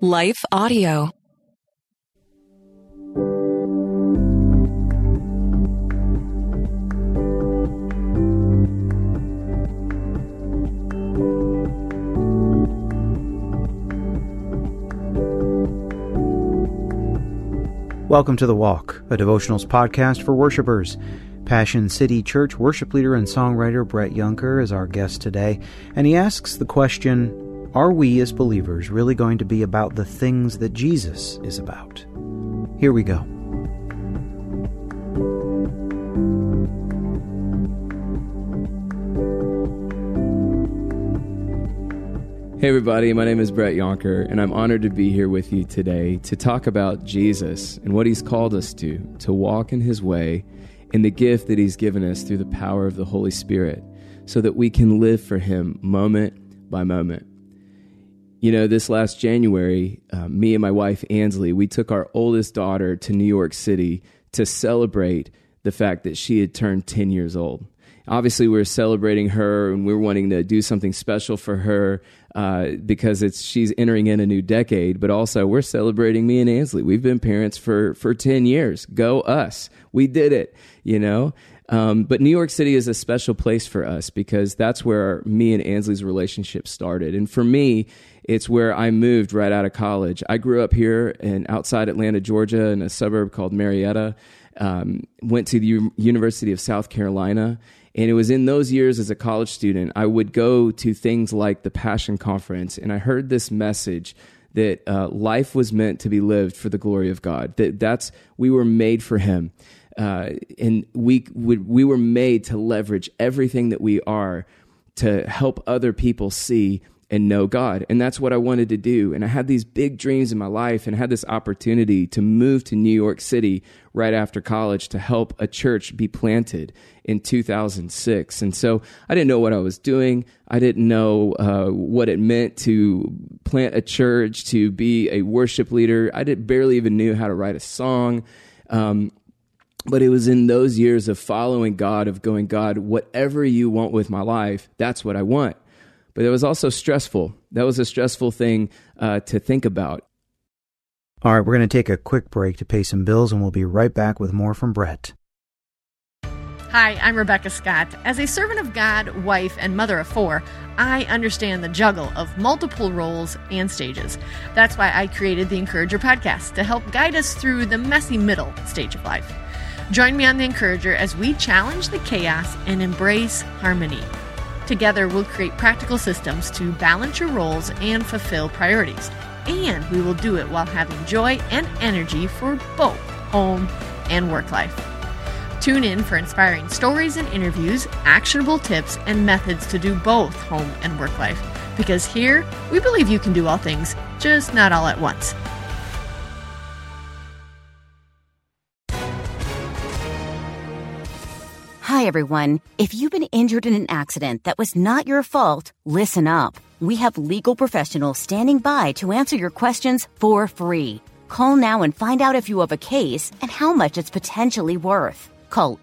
Life Audio. Welcome to The Walk, a devotionals podcast for worshipers. Passion City Church worship leader and songwriter Brett Yunker is our guest today, and he asks the question, are we as believers really going to be about the things that Jesus is about? Here we go. Hey everybody, my name is Brett Yonker, and I'm honored to be here with you today to talk about Jesus and what He's called us to walk in His way, and the gift that He's given us through the power of the Holy Spirit, so that we can live for Him moment by moment. You know, this last January, me and my wife Ansley, we took our oldest daughter to New York City to celebrate the fact that she had turned 10 years old. Obviously, we were celebrating her, and we were wanting to do something special for her because she's entering in a new decade. But also, we're celebrating me and Ansley. We've been parents for 10 years. Go us! We did it. You know. But New York City is a special place for us because that's where me and Ansley's relationship started. And for me, it's where I moved right out of college. I grew up here outside Atlanta, Georgia, in a suburb called Marietta. Went to the University of South Carolina. And it was in those years as a college student, I would go to things like the Passion Conference, and I heard this message that life was meant to be lived for the glory of God. We were made for Him, and we were made to leverage everything that we are to help other people see and know God. And that's what I wanted to do. And I had these big dreams in my life and had this opportunity to move to New York City right after college to help a church be planted in 2006. And so I didn't know what I was doing. I didn't know what it meant to plant a church, to be a worship leader. I barely even knew how to write a song. But it was in those years of following God, of going, God, whatever you want with my life, that's what I want. But it was also stressful. That was a stressful thing to think about. All right, we're going to take a quick break to pay some bills, and we'll be right back with more from Brett. Hi, I'm Rebecca Scott. As a servant of God, wife, and mother of 4, I understand the juggle of multiple roles and stages. That's why I created the Encourager podcast to help guide us through the messy middle stage of life. Join me on the Encourager as we challenge the chaos and embrace harmony. Together, we'll create practical systems to balance your roles and fulfill priorities. And we will do it while having joy and energy for both home and work life. Tune in for inspiring stories and interviews, actionable tips, and methods to do both home and work life. Because here, we believe you can do all things, just not all at once. Hi, everyone. If you've been injured in an accident that was not your fault, listen up. We have legal professionals standing by to answer your questions for free. Call now and find out if you have a case and how much it's potentially worth. Call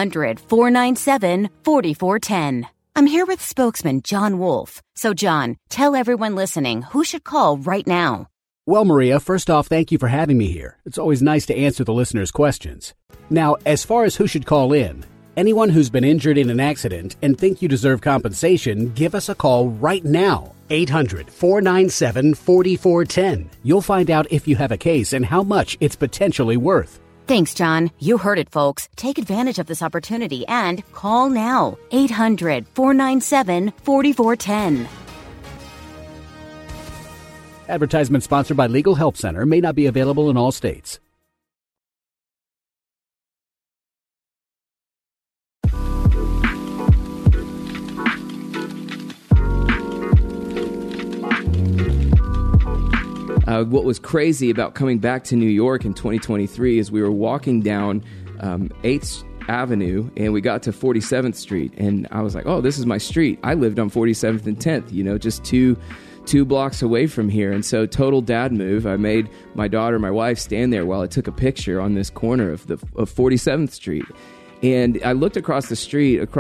800-497-4410. I'm here with spokesman John Wolf. So, John, tell everyone listening who should call right now. Well, Maria, first off, thank you for having me here. It's always nice to answer the listeners' questions. Now, as far as who should call in, anyone who's been injured in an accident and think you deserve compensation, give us a call right now. 800-497-4410. You'll find out if you have a case and how much it's potentially worth. Thanks, John. You heard it, folks. Take advantage of this opportunity and call now. 800-497-4410. Advertisement sponsored by Legal Help Center. May not be available in all states. What was crazy about coming back to New York in 2023 is we were walking down 8th Avenue and we got to 47th Street. And I was like, oh, this is my street. I lived on 47th and 10th, just two blocks away from here. And so total dad move. I made my daughter, my wife, stand there while I took a picture on this corner of 47th Street. And I looked across the street, the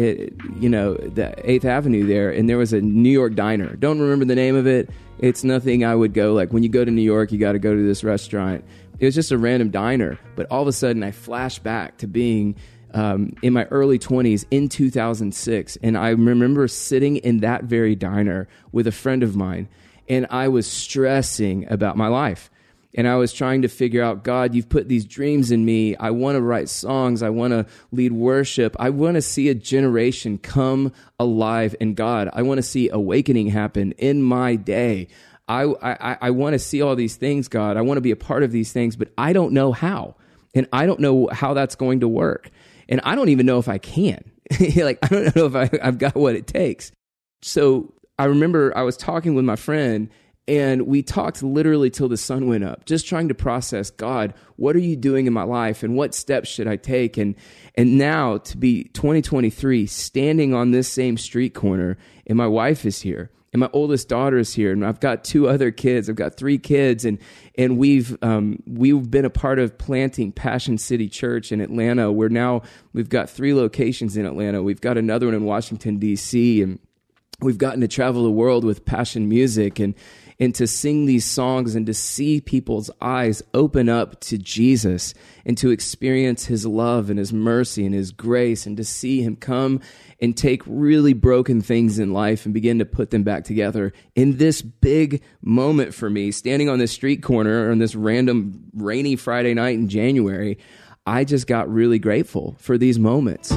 8th Avenue there, and there was a New York diner. Don't remember the name of it. It's nothing I would go, like when you go to New York, you got to go to this restaurant. It was just a random diner. But all of a sudden, I flashed back to being in my early 20s in 2006. And I remember sitting in that very diner with a friend of mine, and I was stressing about my life. And I was trying to figure out, God, you've put these dreams in me. I want to write songs. I want to lead worship. I want to see a generation come alive in God. I want to see awakening happen in my day. I want to see all these things, God. I want to be a part of these things, but I don't know how. And I don't know how that's going to work. And I don't even know if I can. I don't know if I've got what it takes. So I remember I was talking with my friend, and we talked literally till the sun went up, just trying to process, God, what are you doing in my life, and what steps should I take? And now to be 2023, standing on this same street corner, and my wife is here, and my oldest daughter is here, and I've got 2 other kids. I've got 3 kids, and we've been a part of planting Passion City Church in Atlanta. We've got 3 locations in Atlanta. We've got another one in Washington, D.C., and we've gotten to travel the world with Passion Music and to sing these songs and to see people's eyes open up to Jesus and to experience his love and his mercy and his grace, and to see him come and take really broken things in life and begin to put them back together. In this big moment for me, standing on this street corner on this random rainy Friday night in January, I just got really grateful for these moments.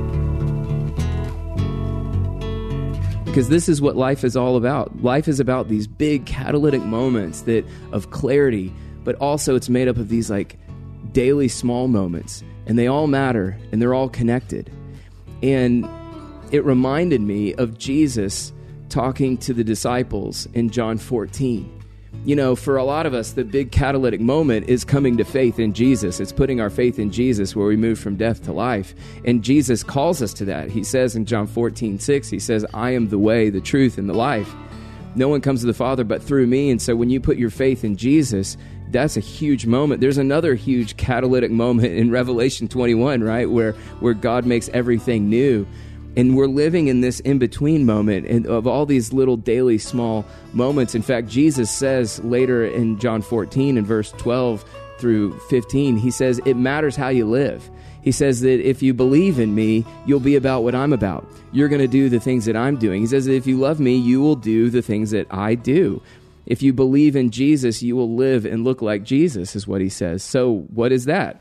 Because this is what life is all about. Life is about these big catalytic moments of clarity, but also it's made up of these like daily small moments, and they all matter, and they're all connected. And it reminded me of Jesus talking to the disciples in John 14. You know, for a lot of us, the big catalytic moment is coming to faith in Jesus. It's putting our faith in Jesus where we move from death to life. And Jesus calls us to that. He says in John 14:6, he says, I am the way, the truth, and the life. No one comes to the Father but through me. And so when you put your faith in Jesus, that's a huge moment. There's another huge catalytic moment in Revelation 21, right, where God makes everything new. And we're living in this in-between moment of all these little daily small moments. In fact, Jesus says later in John 14 in verse 12 through 15, he says, it matters how you live. He says that if you believe in me, you'll be about what I'm about. You're going to do the things that I'm doing. He says that if you love me, you will do the things that I do. If you believe in Jesus, you will live and look like Jesus, is what he says. So what is that?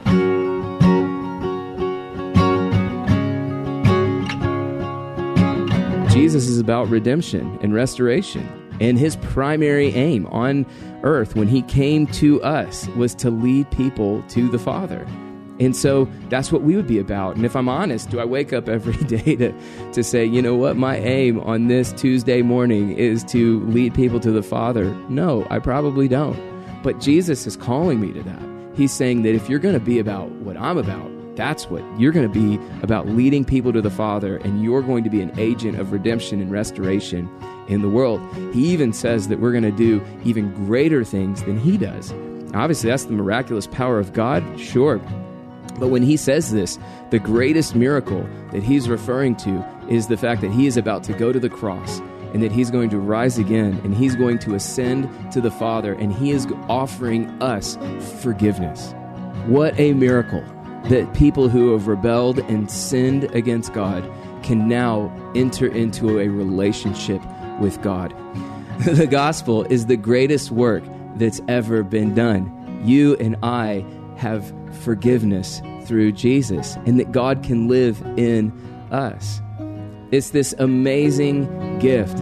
Jesus is about redemption and restoration, and his primary aim on earth when he came to us was to lead people to the Father. And so that's what we would be about. And if I'm honest, do I wake up every day to say, you know what, my aim on this Tuesday morning is to lead people to the Father? No, I probably don't. But Jesus is calling me to that. He's saying that if you're going to be about what I'm about, that's what you're going to be about, leading people to the Father, and you're going to be an agent of redemption and restoration in the world. He even says that we're going to do even greater things than he does. Obviously, that's the miraculous power of God, sure. But when he says this, the greatest miracle that he's referring to is the fact that he is about to go to the cross, and that he's going to rise again, and he's going to ascend to the Father, and he is offering us forgiveness. What a miracle that people who have rebelled and sinned against God can now enter into a relationship with God. The gospel is the greatest work that's ever been done. You and I have forgiveness through Jesus, and that God can live in us. It's this amazing gift.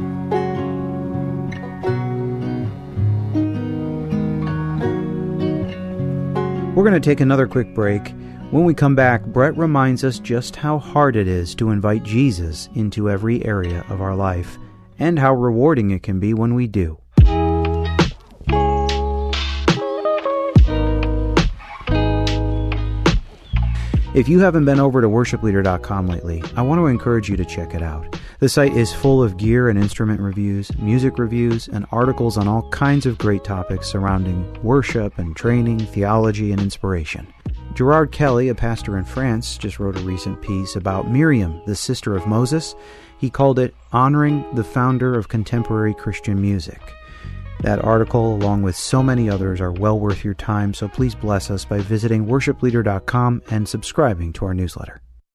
We're going to take another quick break. When we come back, Brett reminds us just how hard it is to invite Jesus into every area of our life, and how rewarding it can be when we do. If you haven't been over to worshipleader.com lately, I want to encourage you to check it out. The site is full of gear and instrument reviews, music reviews, and articles on all kinds of great topics surrounding worship and training, theology, and inspiration. Gerard Kelly, a pastor in France, just wrote a recent piece about Miriam, the sister of Moses. He called it Honoring the Founder of Contemporary Christian Music. That article, along with so many others, are well worth your time, so please bless us by visiting worshipleader.com and subscribing to our newsletter.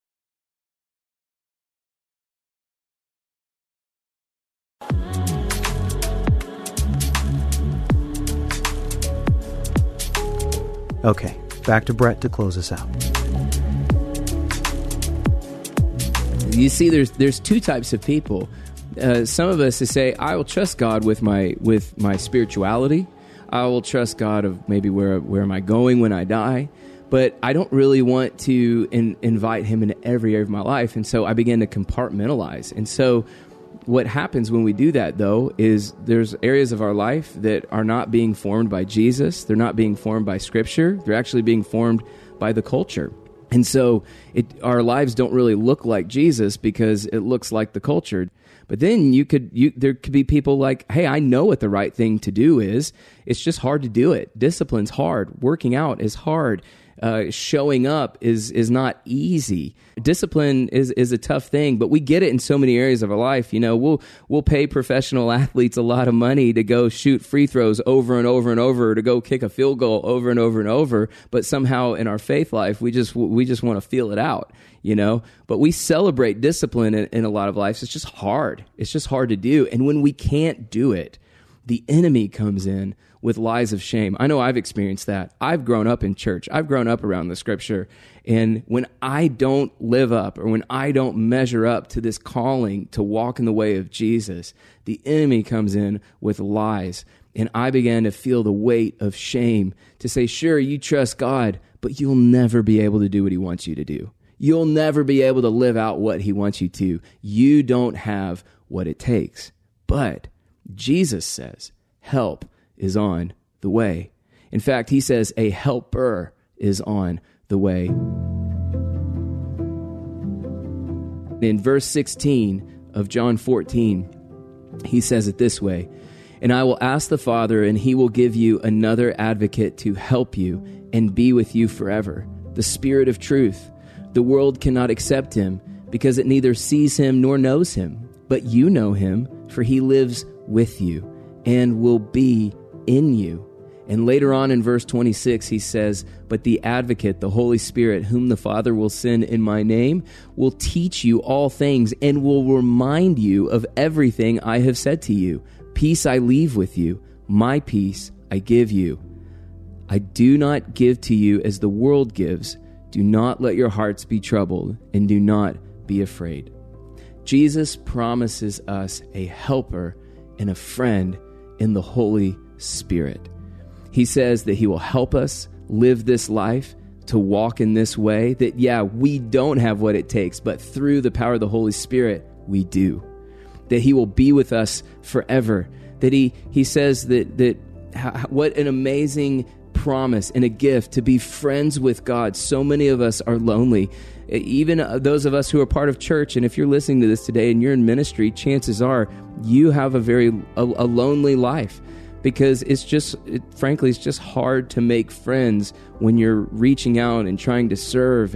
Okay, back to Brett to close us out. You see, there's two types of people. Some of us say, I will trust God with my spirituality. I will trust God of maybe where am I going when I die. But I don't really want to invite him into every area of my life. And so I began to compartmentalize. And so what happens when we do that, though, is there's areas of our life that are not being formed by Jesus. They're not being formed by Scripture. They're actually being formed by the culture. And so our lives don't really look like Jesus because it looks like the culture. But then there could be people like, hey, I know what the right thing to do is. It's just hard to do it. Discipline's hard. Working out is hard. Showing up is not easy. Discipline is a tough thing, but we get it in so many areas of our life. You know, we'll pay professional athletes a lot of money to go shoot free throws over and over and over, to go kick a field goal over and over and over. But somehow in our faith life, we just want to feel it out. You know, but we celebrate discipline in a lot of lives. It's just hard. It's just hard to do. And when we can't do it, the enemy comes in with lies of shame. I know I've experienced that. I've grown up in church. I've grown up around the Scripture. And when I don't live up, or when I don't measure up to this calling to walk in the way of Jesus, the enemy comes in with lies. And I began to feel the weight of shame to say, sure, you trust God, but you'll never be able to do what he wants you to do. You'll never be able to live out what he wants you to. You don't have what it takes. But Jesus says, help is on the way. In fact, he says a helper is on the way. In verse 16 of John 14, he says it this way, and I will ask the Father, and he will give you another advocate to help you and be with you forever, the Spirit of truth. The world cannot accept him because it neither sees him nor knows him. But you know him, for he lives with you and will be in you. And later on in verse 26, he says, but the advocate, the Holy Spirit, whom the Father will send in my name, will teach you all things and will remind you of everything I have said to you. Peace I leave with you, my peace I give you. I do not give to you as the world gives. Do not let your hearts be troubled, and do not be afraid. Jesus promises us a helper and a friend in the Holy Spirit. He says that he will help us live this life, to walk in this way, that, yeah, we don't have what it takes, but through the power of the Holy Spirit, we do. That he will be with us forever. That he says that what an amazing promise and a gift to be friends with God. So many of us are lonely. Even those of us who are part of church, and if you're listening to this today and you're in ministry, chances are you have a lonely life, because frankly, it's just hard to make friends when you're reaching out and trying to serve.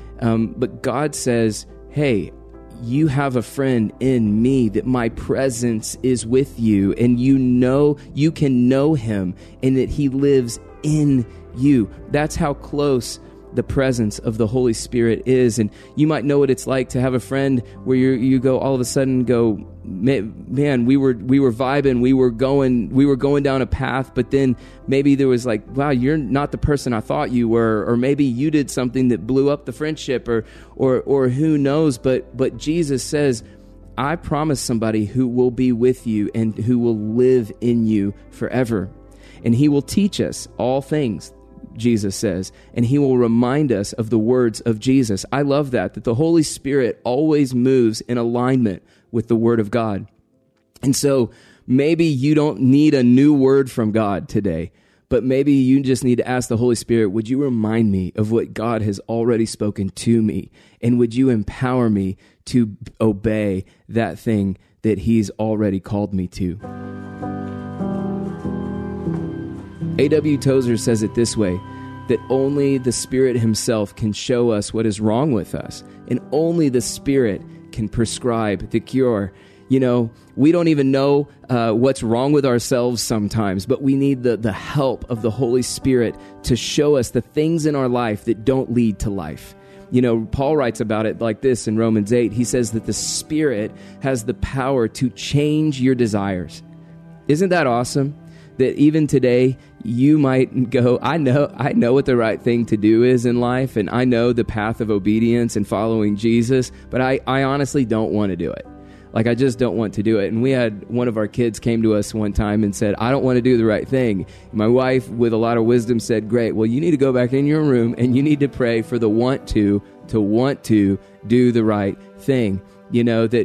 But God says, hey, you have a friend in me, that my presence is with you, and you can know him, and that he lives in you. That's how close the presence of the Holy Spirit is. And you might know what it's like to have a friend where you go all of a sudden go, man, we were vibing, we were going down a path, but then maybe there was like, wow, you're not the person I thought you were, or maybe you did something that blew up the friendship, or who knows. But Jesus says, I promise somebody who will be with you and who will live in you forever. And he will teach us all things, Jesus says, and he will remind us of the words of Jesus. I love that the Holy Spirit always moves in alignment with the Word of God. And so maybe you don't need a new word from God today, but maybe you just need to ask the Holy Spirit, would you remind me of what God has already spoken to me? And would you empower me to obey that thing that he's already called me to? A.W. Tozer says it this way, that only the Spirit himself can show us what is wrong with us, and only the Spirit can prescribe the cure. You know, we don't even know what's wrong with ourselves sometimes, but we need the help of the Holy Spirit to show us the things in our life that don't lead to life. You know, Paul writes about it like this in Romans 8. He says that the Spirit has the power to change your desires. Isn't that awesome? That even today, you might go, I know what the right thing to do is in life, and I know the path of obedience and following Jesus, but I honestly don't want to do it. Like, I just don't want to do it. And we had one of our kids came to us one time and said, I don't want to do the right thing. My wife, with a lot of wisdom, said, great, well, you need to go back in your room and you need to pray for the want to do the right thing. You know, that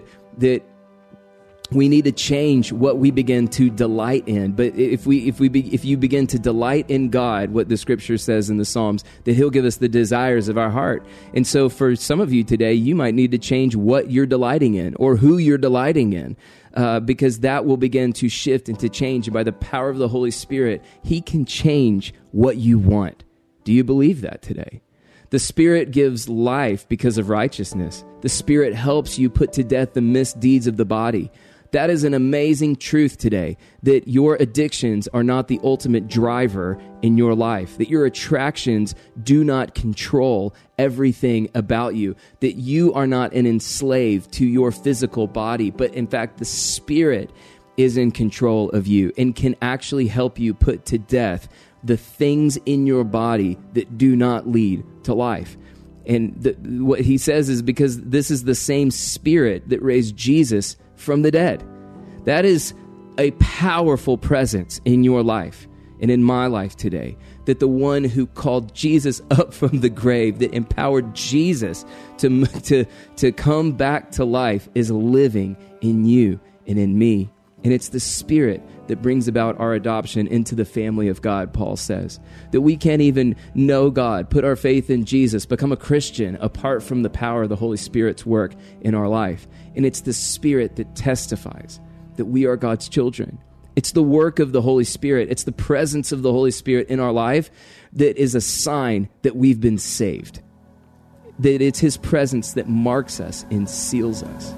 we need to change what we begin to delight in. But if you begin to delight in God, what the Scripture says in the Psalms, that He'll give us the desires of our heart. And so for some of you today, you might need to change what you're delighting in or who you're delighting in, because that will begin to shift and to change. And by the power of the Holy Spirit, He can change what you want. Do you believe that today? The Spirit gives life because of righteousness. The Spirit helps you put to death the misdeeds of the body. That is an amazing truth today, that your addictions are not the ultimate driver in your life, that your attractions do not control everything about you, that you are not an enslaved to your physical body, but in fact, the Spirit is in control of you and can actually help you put to death the things in your body that do not lead to life. And what he says is because this is the same Spirit that raised Jesus from the dead. That is a powerful presence in your life and in my life today, that the one who called Jesus up from the grave, that empowered Jesus to come back to life, is living in you and in me. And it's the Spirit that brings about our adoption into the family of God, Paul says. That we can't even know God, put our faith in Jesus, become a Christian apart from the power of the Holy Spirit's work in our life. And it's the Spirit that testifies that we are God's children. It's the work of the Holy Spirit. It's the presence of the Holy Spirit in our life that is a sign that we've been saved. That it's His presence that marks us and seals us.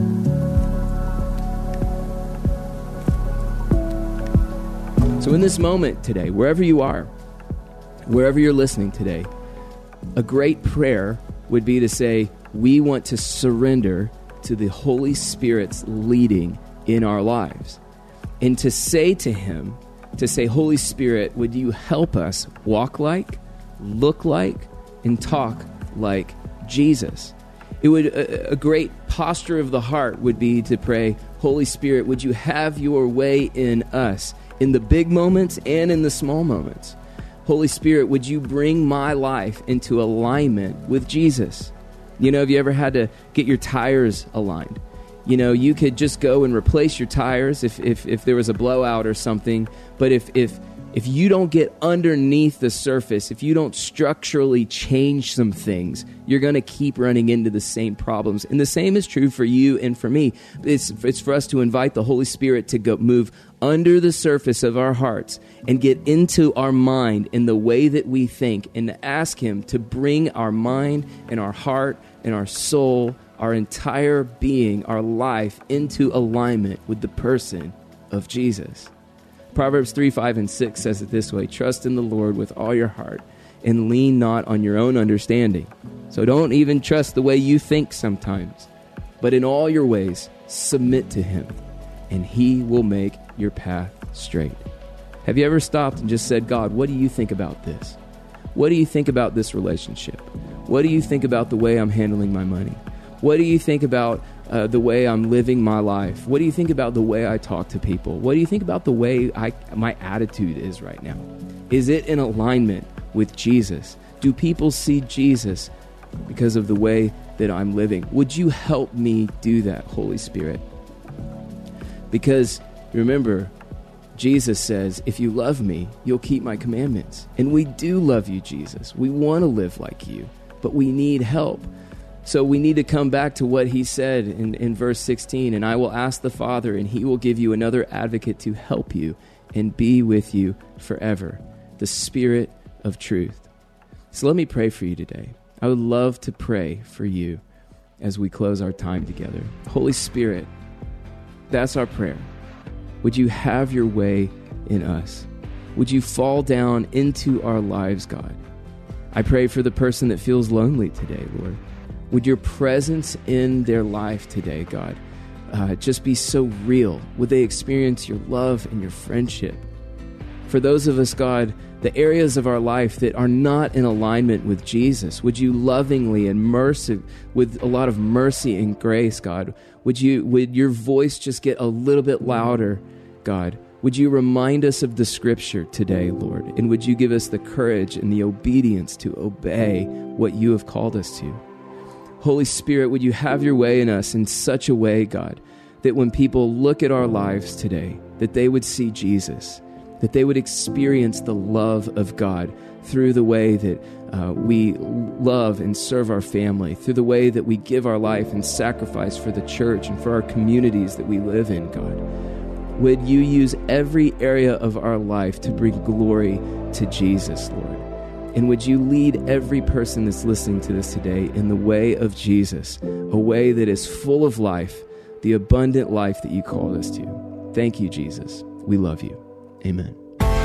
So in this moment today, wherever you are, wherever you're listening today, a great prayer would be to say, we want to surrender to the Holy Spirit's leading in our lives. And to say to Him, Holy Spirit, would you help us walk like, look like, and talk like Jesus? It would a great posture of the heart would be to pray, Holy Spirit, would you have your way in us, in the big moments and in the small moments? Holy Spirit, would you bring my life into alignment with Jesus? You know, have you ever had to get your tires aligned? You know, you could just go and replace your tires if there was a blowout or something. But if you don't get underneath the surface, if you don't structurally change some things, you're going to keep running into the same problems. And the same is true for you and for me. It's for us to invite the Holy Spirit to go move under the surface of our hearts and get into our mind in the way that we think, and to ask Him to bring our mind and our heart and our soul, our entire being, our life, into alignment with the person of Jesus. Proverbs 3, 5, and 6 says it this way: trust in the Lord with all your heart and lean not on your own understanding. So don't even trust the way you think sometimes, but in all your ways submit to Him, and He will make your path straight. Have you ever stopped and just said, God, what do you think about this? What do you think about this relationship? What do you think about the way I'm handling my money? What do you think about the way I'm living my life? What do you think about the way I talk to people? What do you think about the way my attitude is right now? Is it in alignment with Jesus? Do people see Jesus because of the way that I'm living? Would you help me do that, Holy Spirit? Because remember, Jesus says, if you love me, you'll keep my commandments. And we do love you, Jesus. We want to live like you, but we need help. So we need to come back to what He said in verse 16, and I will ask the Father, and He will give you another advocate to help you and be with you forever, the Spirit of truth. So let me pray for you today. I would love to pray for you as we close our time together. Holy Spirit, that's our prayer. Would you have your way in us? Would you fall down into our lives, God? I pray for the person that feels lonely today, Lord. Would your presence in their life today, God, just be so real? Would they experience your love and your friendship? For those of us, God, the areas of our life that are not in alignment with Jesus, would you lovingly and with a lot of mercy and grace, God, would your voice just get a little bit louder, God? Would you remind us of the Scripture today, Lord? And would you give us the courage and the obedience to obey what you have called us to? Holy Spirit, would you have your way in us in such a way, God, that when people look at our lives today, that they would see Jesus, that they would experience the love of God through the way that we love and serve our family, through the way that we give our life and sacrifice for the church and for our communities that we live in, God. Would you use every area of our life to bring glory to Jesus, Lord? And would you lead every person that's listening to this today in the way of Jesus, a way that is full of life, the abundant life that you called us to? Thank you, Jesus. We love you. Amen.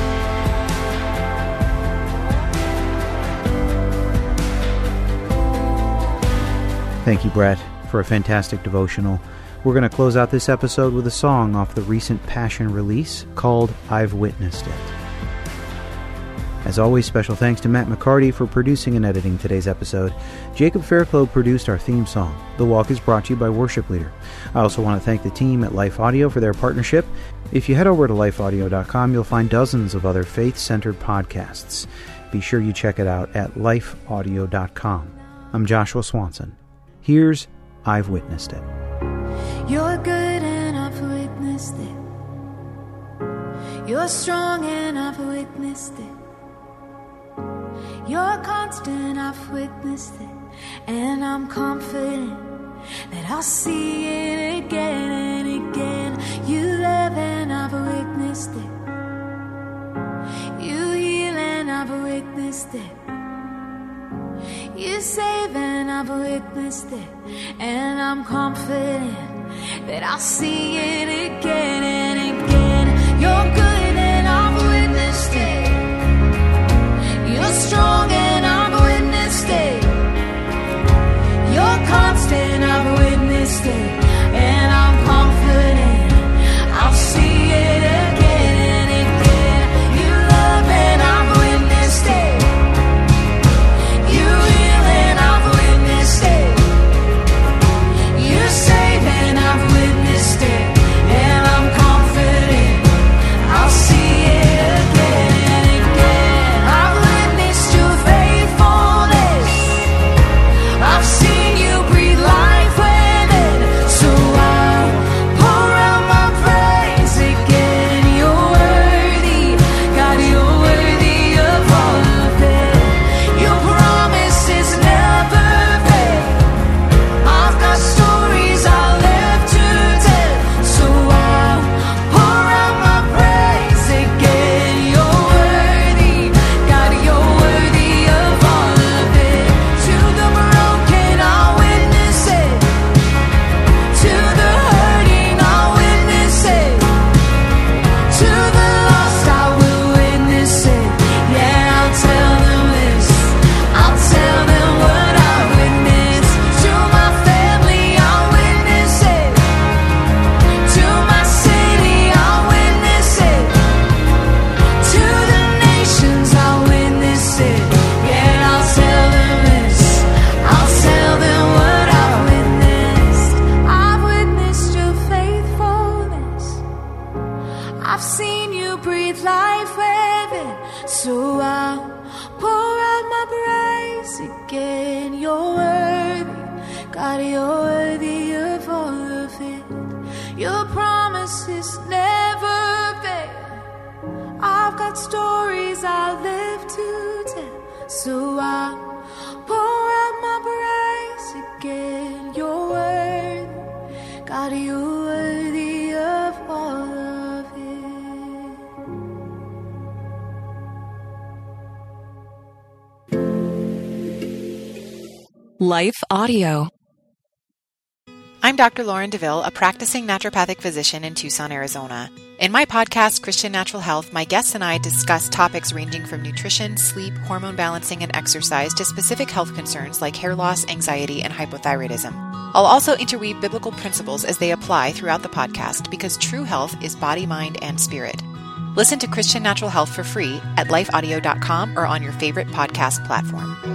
Thank you, Brett, for a fantastic devotional. We're going to close out this episode with a song off the recent Passion release called I've Witnessed It. As always, special thanks to Matt McCarty for producing and editing today's episode. Jacob Fairclough produced our theme song. The Walk is brought to you by Worship Leader. I also want to thank the team at Life Audio for their partnership. If you head over to lifeaudio.com, you'll find dozens of other faith-centered podcasts. Be sure you check it out at lifeaudio.com. I'm Joshua Swanson. Here's I've Witnessed It. You're good and I've witnessed it. You're strong and I've witnessed it. You're constant, I've witnessed it. And I'm confident that I'll see it again and again. You love and I've witnessed it. You heal and I've witnessed it. You save and I've witnessed it. And I'm confident that I'll see it again and again. You're good and I've witnessed it. You're strong and I've witnessed it. You're constant, I've witnessed it. And I'm confident I'll see it again and again. You love and I've witnessed it. You heal and I've witnessed it. You save and I've witnessed it. And I'm confident I'll see it again and again. I've witnessed your faithfulness. I've seen you breathe life within. So I'll pour out my praise again. You're worthy, God, you're worthy of all of it. Your promises never fail. I've got stories I'll live to tell. So I'll pour out my praise again. You're worthy, God, you're worthy of all of it. To the broken, I'll witness it. To the hurting, I'll witness it. To the lost, I will witness it. Yeah, I'll tell them this. I'll tell them what I witnessed. To my family, I'll witness it. To my city, I'll witness it. To the nations, I'll witness it. Yeah, I'll tell them this. I'll tell them what I've witnessed. I've witnessed your faithfulness. I've seen you breathe life within. So I'll pour out my praise again. You're worthy, God, you're worthy of all of it. Your promises never fail. I've got stories I live to tell. So I'll pour out my praise again. You're worthy, God, you're worthy of all of it. Life Audio. I'm Dr. Lauren DeVille, a practicing naturopathic physician in Tucson, Arizona. In my podcast, Christian Natural Health, my guests and I discuss topics ranging from nutrition, sleep, hormone balancing, and exercise to specific health concerns like hair loss, anxiety, and hypothyroidism. I'll also interweave biblical principles as they apply throughout the podcast because true health is body, mind, and spirit. Listen to Christian Natural Health for free at lifeaudio.com or on your favorite podcast platform.